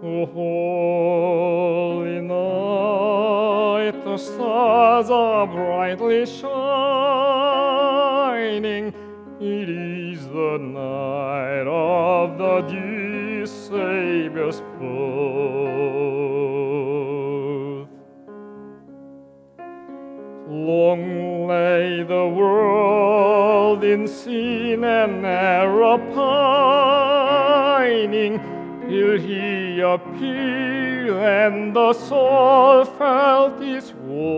O holy night, the stars are brightly shining. It is the night of the dear Savior's birth. Long lay the world in sin and error pining, till he appeared and the soul felt its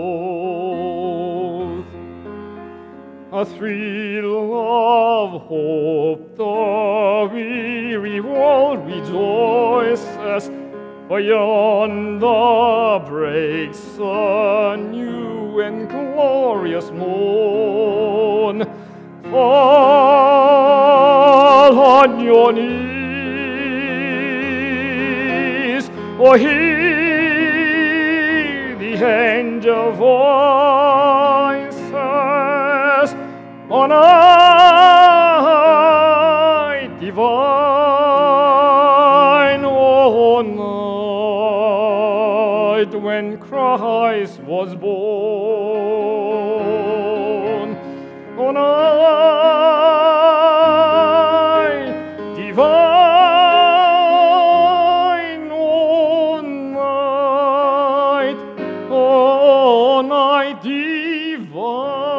worth. A thrill of hope, the weary world rejoices, for yonder breaks a new and glorious morn. Fall on your knees, or hear the angel voices on night divine, O night when Christ was born, O night divine, O night divine.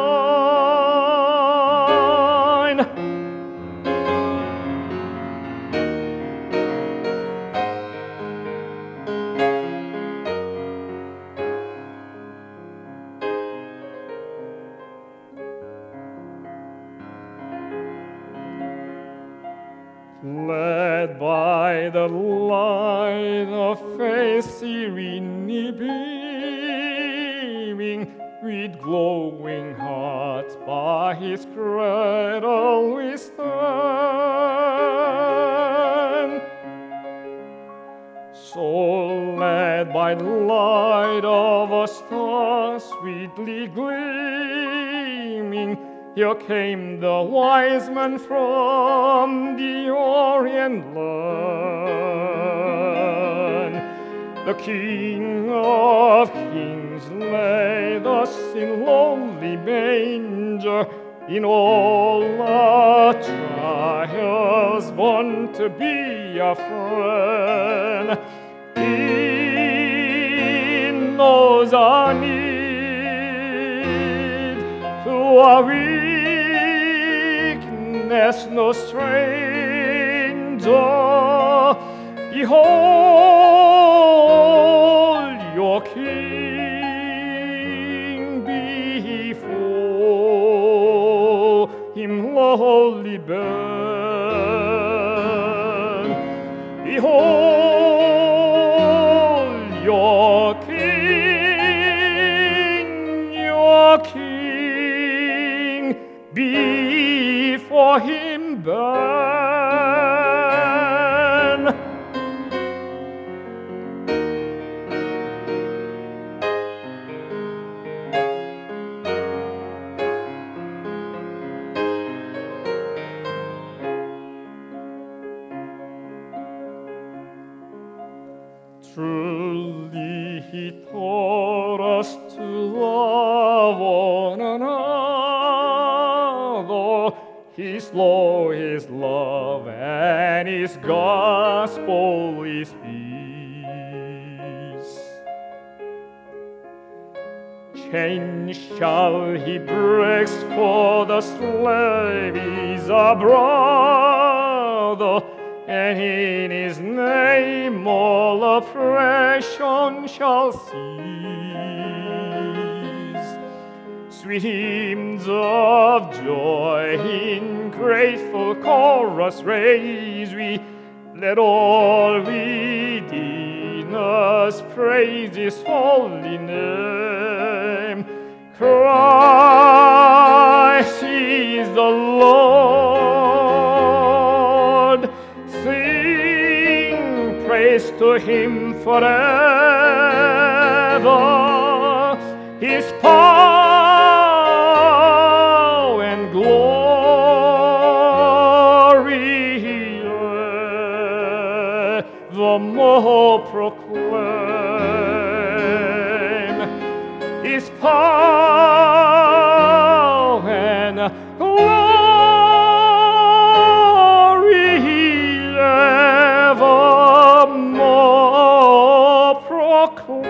Led by the light of faith serenely beaming, with glowing hearts by his cradle we stand. So led by the light of a star sweetly gleaming, here came the wise man from the Orient land. The King of Kings lay thus in lowly manger, in all our trials born to be a friend. He knows our need, through our weakness no stranger. Behold your King, before him lowly bend. Behold your King, before him bend. Truly he taught us to love one another. His law is love, and his gospel is peace. Chains shall he break, for the slave is a brother, and in his name all oppression shall cease. Sweet hymns of joy in grateful chorus raise we, let all redeemers praise his holy name. Christ is the Lord, sing praise to him forever. His power and glory the more power and glory evermore proclaim.